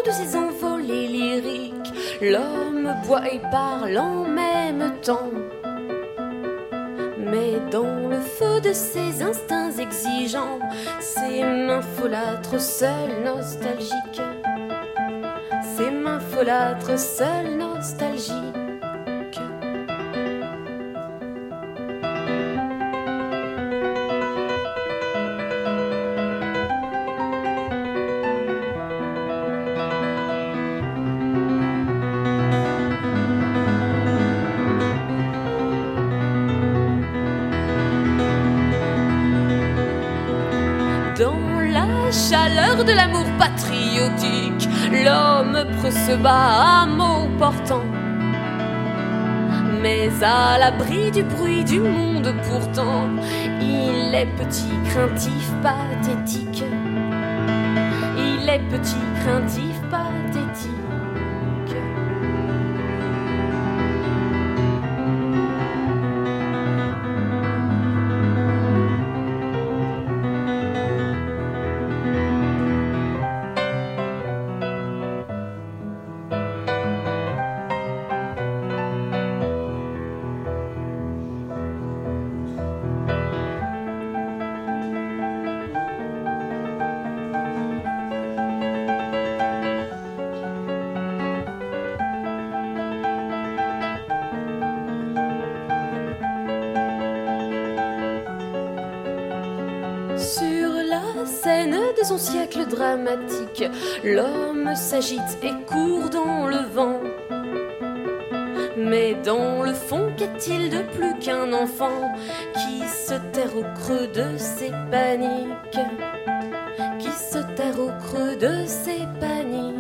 de ses envolées lyriques, l'homme boit et parle en même temps. Mais dans le feu de ses instincts exigeants, ses mains folâtres, seules nostalgiques, ses mains folâtres, seules nostalgiques. Chaleur de l'amour patriotique, l'homme preux se bat à mots portants. Mais à l'abri du bruit du monde pourtant, il est petit, craintif, pathétique. Il est petit, craintif, pathétique. De son siècle dramatique, l'homme s'agite et court dans le vent. Mais dans le fond, qu'est-il de plus qu'un enfant qui se terre au creux de ses paniques, qui se terre au creux de ses paniques.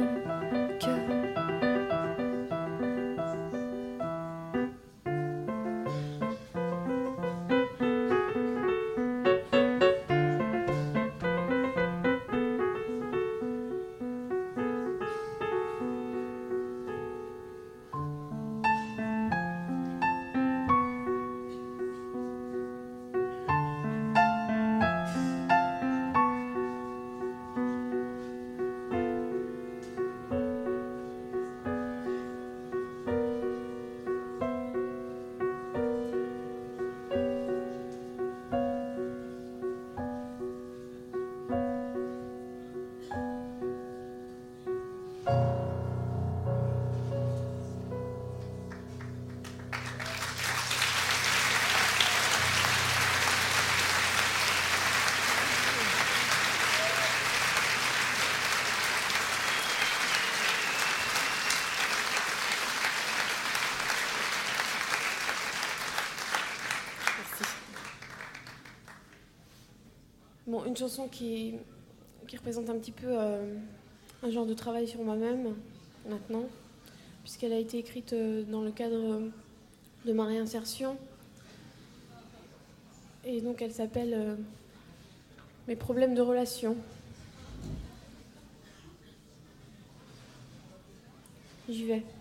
Bon, une chanson qui représente un petit peu un genre de travail sur moi-même, maintenant, puisqu'elle a été écrite dans le cadre de ma réinsertion. Et donc elle s'appelle Mes problèmes de relation. J'y vais.